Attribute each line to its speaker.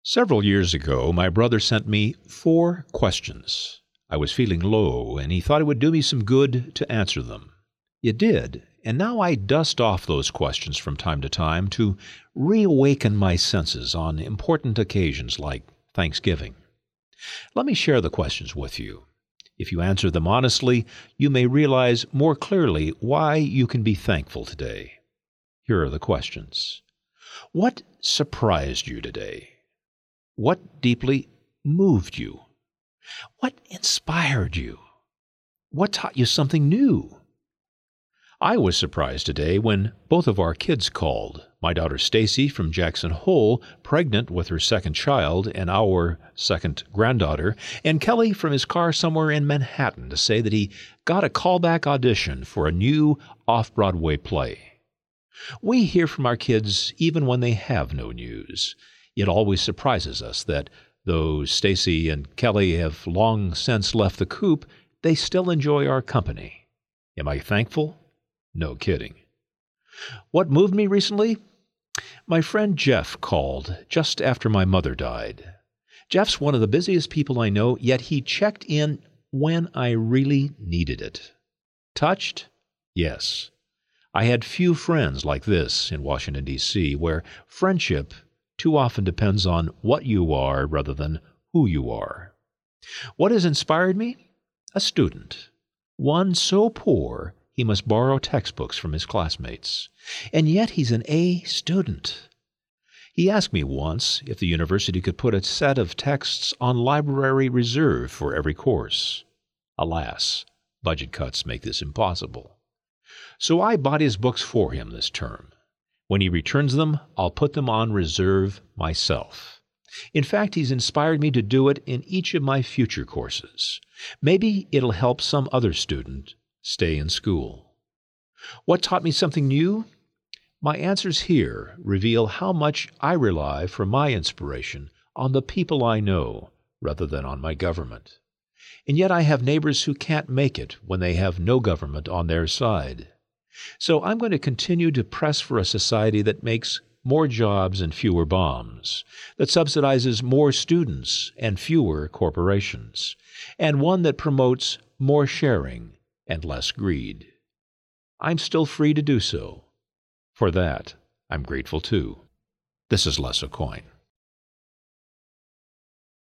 Speaker 1: Several years ago, my brother sent me 4 questions. I was feeling low, and he thought it would do me some good to answer them. It did, and now I dust off those questions from time to time to reawaken my senses on important occasions like Thanksgiving. Let me share the questions with you. If you answer them honestly, you may realize more clearly why you can be thankful today. Here are the questions. What surprised you today? What deeply moved you? What inspired you? What taught you something new? I was surprised today when both of our kids called. My daughter Stacy from Jackson Hole, pregnant with her second child and our second granddaughter, and Kelly from his car somewhere in Manhattan to say that he got a callback audition for a new off-Broadway play. We hear from our kids even when they have no news. It always surprises us that, though Stacy and Kelly have long since left the coop, they still enjoy our company. Am I thankful? No kidding. What moved me recently? My friend Jeff called just after my mother died. Jeff's one of the busiest people I know, yet he checked in when I really needed it. Touched? Yes. I had few friends like this in Washington, D.C., where friendship too often depends on what you are rather than who you are. What has inspired me? A student. One so poor he must borrow textbooks from his classmates. And yet he's an A student. He asked me once if the university could put a set of texts on library reserve for every course. Alas, budget cuts make this impossible. So I bought his books for him this term. When he returns them, I'll put them on reserve myself. In fact, he's inspired me to do it in each of my future courses. Maybe it'll help some other student stay in school. What taught me something new? My answers here reveal how much I rely for my inspiration on the people I know rather than on my government. And yet I have neighbors who can't make it when they have no government on their side. So I'm going to continue to press for a society that makes more jobs and fewer bombs, that subsidizes more students and fewer corporations, and one that promotes more sharing and less greed. I'm still free to do so. For that, I'm grateful too. This is Les Aucoin.